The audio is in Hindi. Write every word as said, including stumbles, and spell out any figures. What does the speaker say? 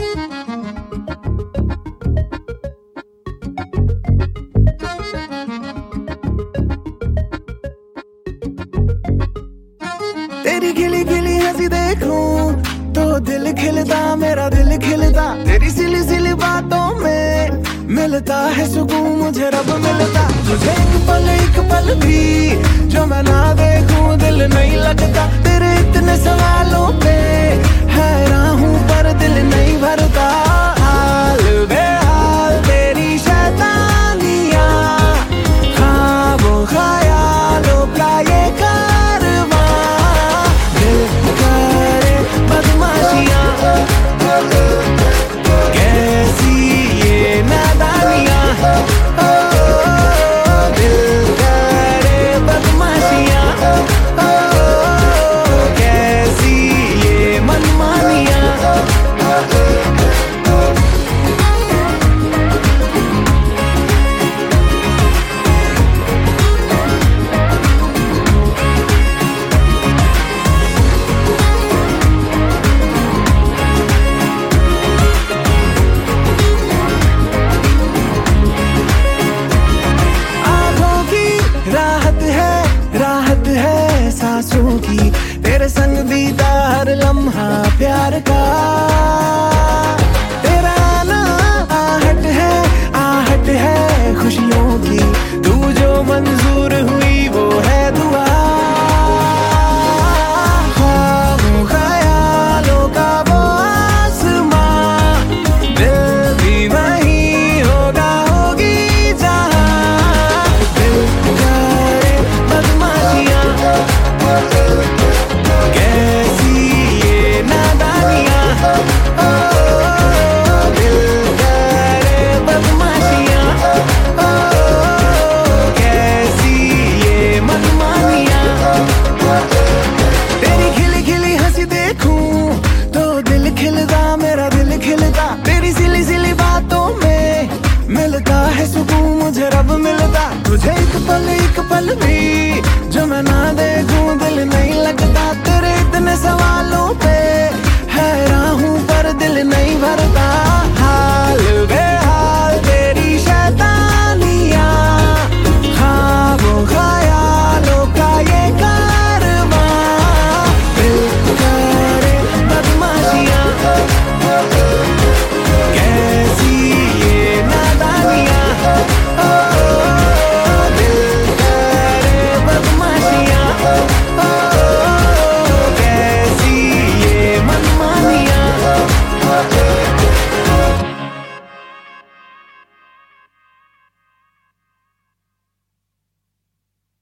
तेरी खिली खिली हंसी देखूं तो दिल खिलता, मेरा दिल खिलता। तेरी सिली सिली बातों में मिलता है सुकून, मुझे रब मिलता। तुझे एक पल एक पल भी जो मैं ना देखूं दिल नहीं लगता। तेरे इतने सवालों पे हैरान हूँ पर दिल नहीं भरता। हाल बेहाल तेरी शैतानियाँ, ख्वाबों ख्यालों का ये कारवां, दिल करे बदमाशियाँ, कैसी ये नादानियाँ। ओ, दिल करे बदमाशियाँ, ओ, कैसी ये मनमानियाँ। सांसों की तेरे संग बीता हर लम्हा प्यार का।